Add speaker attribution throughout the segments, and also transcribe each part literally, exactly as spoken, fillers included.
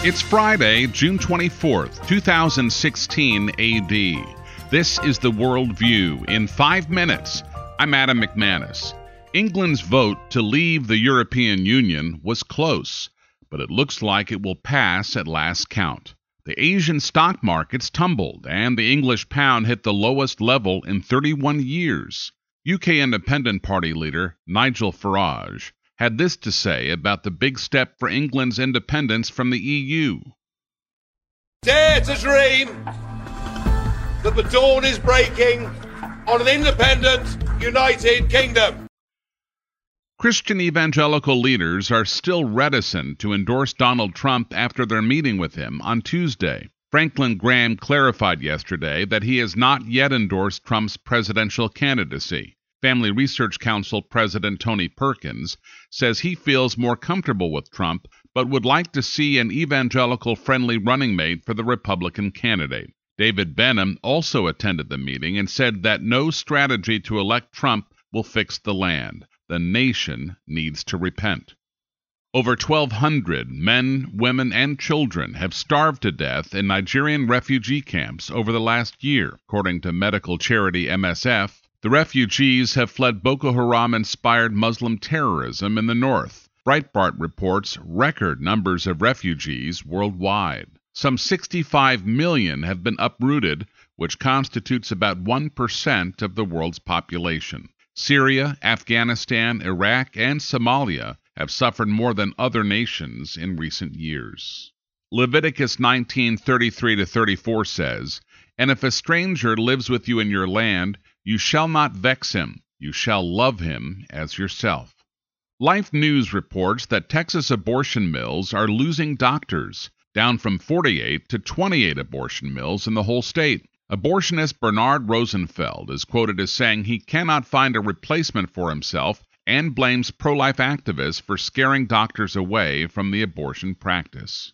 Speaker 1: It's Friday, June twenty-fourth, two thousand sixteen A D. This is the World View in five minutes. I'm Adam McManus. England's vote to leave the European Union was close, but it looks like it will pass at last count. The Asian stock markets tumbled, and the English pound hit the lowest level in thirty-one years. U K Independent Party leader Nigel Farage had this to say about the big step for England's independence from the E U.
Speaker 2: Dare to dream that the dawn is breaking on an independent, united kingdom.
Speaker 1: Christian evangelical leaders are still reticent to endorse Donald Trump after their meeting with him on Tuesday. Franklin Graham clarified yesterday that he has not yet endorsed Trump's presidential candidacy. Family Research Council President Tony Perkins says he feels more comfortable with Trump, but would like to see an evangelical-friendly running mate for the Republican candidate. David Benham also attended the meeting and said that no strategy to elect Trump will fix the land. The nation needs to repent. Over twelve hundred men, women, and children have starved to death in Nigerian refugee camps over the last year, according to medical charity M S F. The refugees have fled Boko Haram-inspired Muslim terrorism in the north. Breitbart reports record numbers of refugees worldwide. Some sixty-five million have been uprooted, which constitutes about one percent of the world's population. Syria, Afghanistan, Iraq, and Somalia have suffered more than other nations in recent years. Leviticus nineteen thirty-three to thirty-four says, "And if a stranger lives with you in your land, you shall not vex him, you shall love him as yourself." Life News reports that Texas abortion mills are losing doctors, down from forty-eight to twenty-eight abortion mills in the whole state. Abortionist Bernard Rosenfeld is quoted as saying he cannot find a replacement for himself and blames pro-life activists for scaring doctors away from the abortion practice.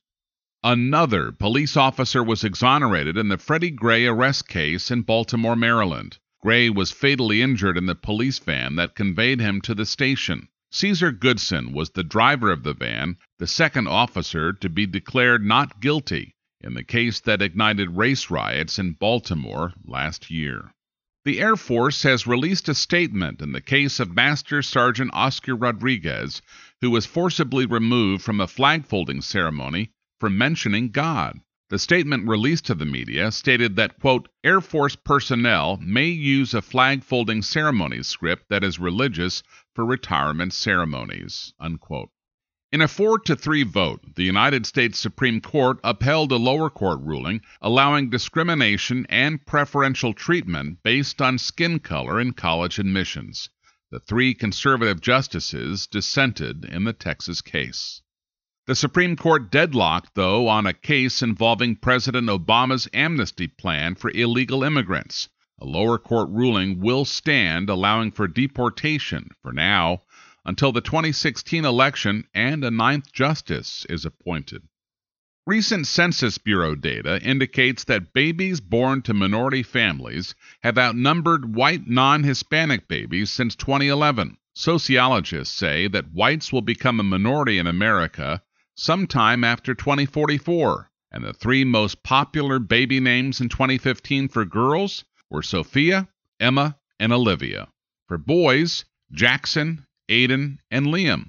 Speaker 1: Another police officer was exonerated in the Freddie Gray arrest case in Baltimore, Maryland. Gray was fatally injured in the police van that conveyed him to the station. Caesar Goodson was the driver of the van, the second officer to be declared not guilty in the case that ignited race riots in Baltimore last year. The Air Force has released a statement in the case of Master Sergeant Oscar Rodriguez, who was forcibly removed from a flag-folding ceremony for mentioning God. The statement released to the media stated that, quote, Air Force personnel may use a flag-folding ceremony script that is religious for retirement ceremonies, unquote. In a four to three vote, the United States Supreme Court upheld a lower court ruling allowing discrimination and preferential treatment based on skin color in college admissions. The three conservative justices dissented in the Texas case. The Supreme Court deadlocked, though, on a case involving President Obama's amnesty plan for illegal immigrants. A lower court ruling will stand, allowing for deportation, for now, until the twenty sixteen election and a ninth justice is appointed. Recent Census Bureau data indicates that babies born to minority families have outnumbered white non-Hispanic babies since twenty eleven. Sociologists say that whites will become a minority in America sometime after twenty forty-four, and the three most popular baby names in twenty fifteen for girls were Sophia, Emma, and Olivia. For boys, Jackson, Aiden, and Liam.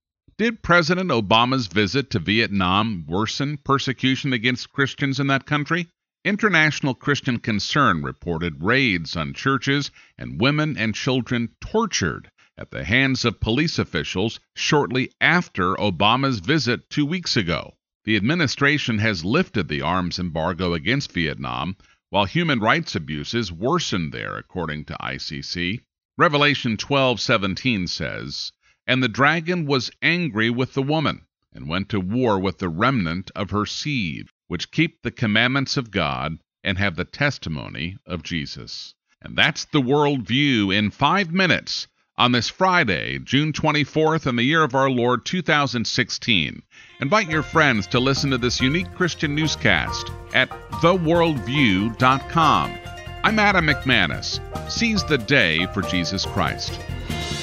Speaker 1: Did President Obama's visit to Vietnam worsen persecution against Christians in that country? International Christian Concern reported raids on churches and women and children tortured at the hands of police officials shortly after Obama's visit two weeks ago. The administration has lifted the arms embargo against Vietnam, while human rights abuses worsened there, according to I C C. Revelation twelve seventeen says, "And the dragon was angry with the woman, and went to war with the remnant of her seed, which keep the commandments of God and have the testimony of Jesus." And that's the World View in five minutes. On this Friday, June twenty-fourth, in the year of our Lord two thousand sixteen. Invite your friends to listen to this unique Christian newscast at the world view dot com. I'm Adam McManus. Seize the day for Jesus Christ.